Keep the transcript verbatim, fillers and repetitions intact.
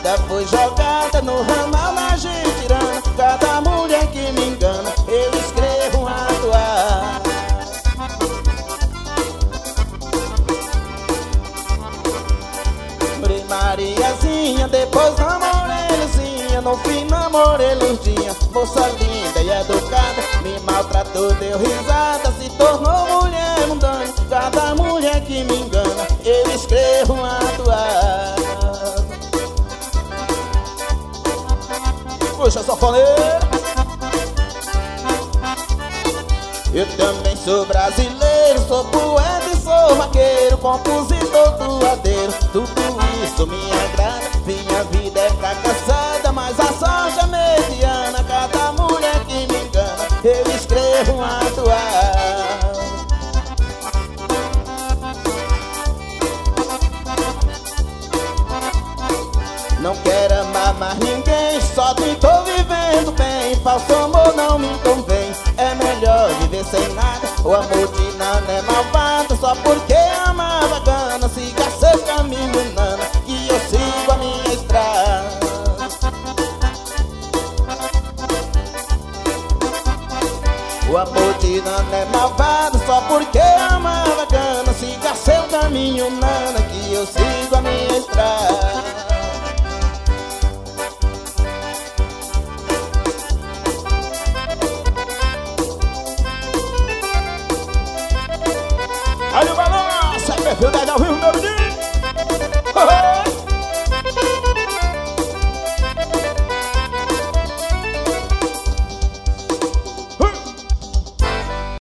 vida foi jogada no ramal na Jiquirana. Cada mulher que me engana, eu escrevo um atuar. Namorei Mariazinha, depois namorei Luzinha, no fim namorei Lurdinha. Moça linda e educada, me maltratou, deu risada, se tornou mulher mundana. Cada mulher que me engana, eu escrevo um atuar. Puxa, sanfoneiro. Eu também sou brasileiro, sou poeta e sou vaqueiro, compositor, doadeiro, tudo isso me agrada. Minha vida é fracassada, mas a sorte é mediana. Cada mulher que me engana, eu escrevo um atuar. Não quero amar mais ninguém, só tô vivendo bem. Falso amor não me convém, é melhor viver sem nada. O amor de Nana é malvado, só porque amava Gana. Siga seu caminho, Nana, que eu sigo a minha estrada. O amor de Nana é malvado, só porque amava Gana. Siga seu caminho, Nana, que eu sigo a minha estrada.